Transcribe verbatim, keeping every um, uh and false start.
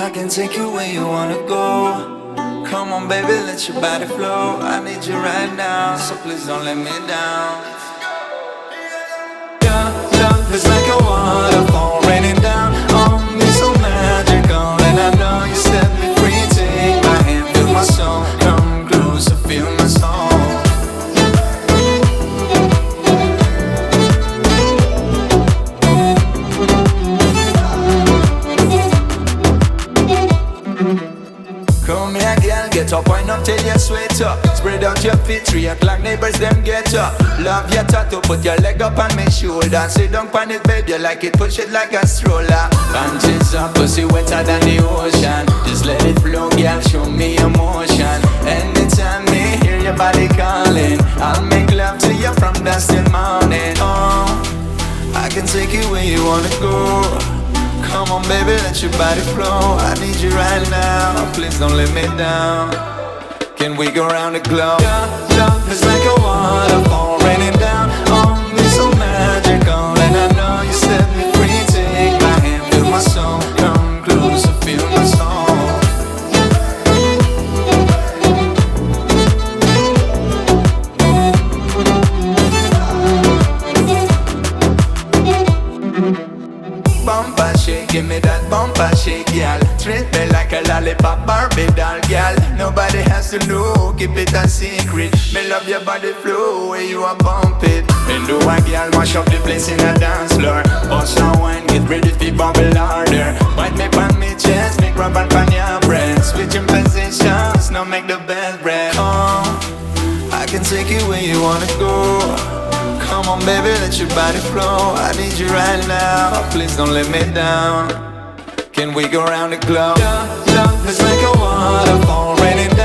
I can take you where you wanna go. Come on, baby, let your body flow. I need you right now, so please don't let me down. Your love is like a waterfall raining down on me, so magical. And I know you set me free. Take my hand, feel my soul. Come closer, feel my soul. Come here, girl, get up, wind up till you sweat up. Spread out your feet, three o'clock, neighbors them get up. Love your tattoo, put your leg up on my shoulder. Sit down on it, babe, you like it, push it like a stroller. Panties up, pussy wetter than the ocean. Just let it flow, girl, show me emotion. Anytime me hear your body calling, I'll make love to you from dusk till morning. Oh, I can take you where you wanna go. Come on, baby, let your body flow. I need you right now, please don't let me down. Can we go round the globe? Your love is like a waterfall raining down on me, so magical. And I know you set me free. Take my hand, feel my soul. Come closer, feel my soul. Bumper shake, give me that bumper shake, y'all. Treat me like a lollipop Barbie doll, y'all. Nobody has to know, keep it a secret. Me love your body flow, where you a bump it. And do a girl mash up the place in a dance floor. Bust and wine, get ready to bubble harder. Bite me on me chest, make rub and pan your breast. Switching positions, now make the best breath. Oh, I can take you where you wanna go. Come on, baby, let your body flow. I need you right now, please don't let me down. Can we go round the globe? Your love is like a waterfall raining